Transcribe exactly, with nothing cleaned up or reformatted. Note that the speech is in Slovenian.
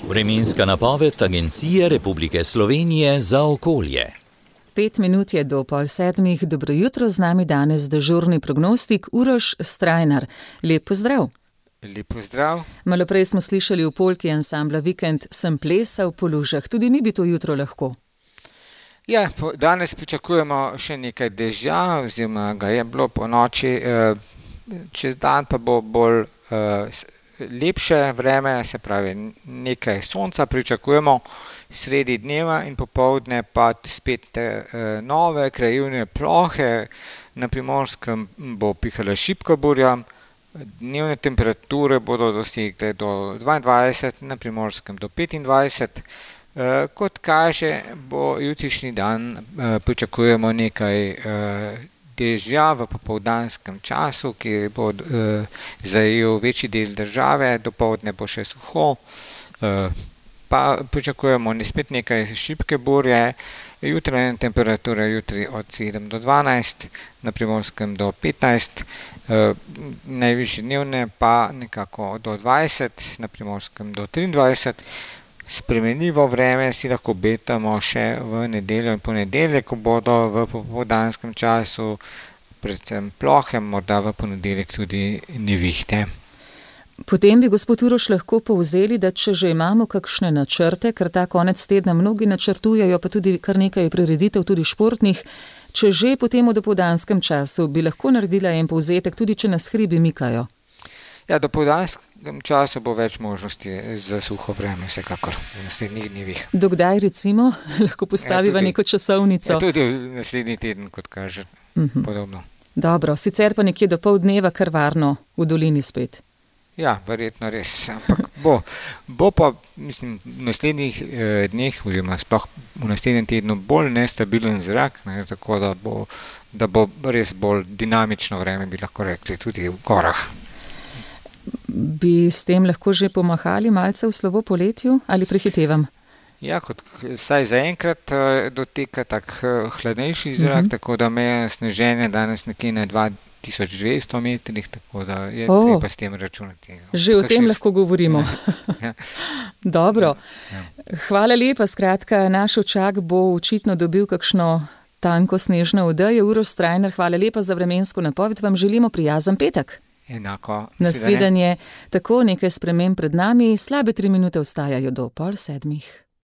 Vremenska napoved Agencije Republike Slovenije za okolje. Pet minut je do pol sedmih. Dobro jutro, z nami danes dežurni prognostik Uroš Strajnar. Lep pozdrav. Lep pozdrav. Malo prej smo slišali v polki ansambla Vikend Sem plesal po lužah. Tudi mi bi to jutro lahko. Ja, danes pričakujemo še nekaj dežja, oziroma ga je bilo po noči. Čez dan pa bo bolj lepše vreme, se pravi nekaj sonca pričakujemo sredi dneva in popoldne pa spet nove krajevne plohe. Na Primorskem bo pihala šibka burja, dnevne temperature bodo dosegle do dvaindvajset, na Primorskem do petindvajset. Kot kaže, bo jutrišnji dan pričakujemo nekaj dežja v popoldanskem času, ki bo zajel večji del države, dopoldne bo še suho, pa pričakujemo spet nekaj šibke burje. Jutranje temperature jutri od sedem do dvanajst, na Primorskem do petnajst, najvišje dnevne pa nekako do dvajset, na Primorskem do triindvajset. Spremenljivo vreme si lahko obetamo še v nedeljo in ponedeljek, ko bodo v popoldanskem času predvsem plohe, morda v ponedeljek tudi nevihte. Potem bi, gospod Uroš, lahko povzeli, da če že imamo kakšne načrte, ker ta konec tedna mnogi načrtujejo, pa tudi kar nekaj prireditev, tudi športnih, če že potem v dopoldanskem času bi lahko naredila en povzetek, tudi če nas hribi mikajo. Ja, do popoldanskem času bo več možnosti za suho vreme, vsekakor v naslednjih dnevih. Do kdaj recimo? Lahko postaviva ja, tudi, neko časovnico. Ja, tudi naslednji teden, kot kaže, uh-huh. Podobno. Dobro, sicer pa nekje do pol dneva kar varno v dolini spet. Ja, verjetno res. Ampak bo, bo pa, mislim, v naslednjih eh, dneh, oziroma sploh v naslednjem tednu bolj nestabilen zrak, ne, tako da bo, da bo res bolj dinamično vreme, bi lahko rekli, tudi v gorah. Bi s tem lahko že pomahali malce v slovo poletju ali prehitevam? Ja, kot saj zaenkrat doteka tak hladnejši zrak, uh-huh. Tako da meja sneženja danes nekje na dva tisoč dvesto metrih, tako da je oh, treba s tem računati. Že o tem šest... lahko govorimo. Ja. Dobro. Ja. Hvala lepa, skratka, naš očak bo očitno dobil kakšno tanko snežno odejo. Uroš Strajnar, hvala lepa za vremensko napoved, vam želimo prijazen petek. Enako. Nasvidenje, tako nekaj sprememb pred nami, slabe tri minute ostajajo do pol sedmih.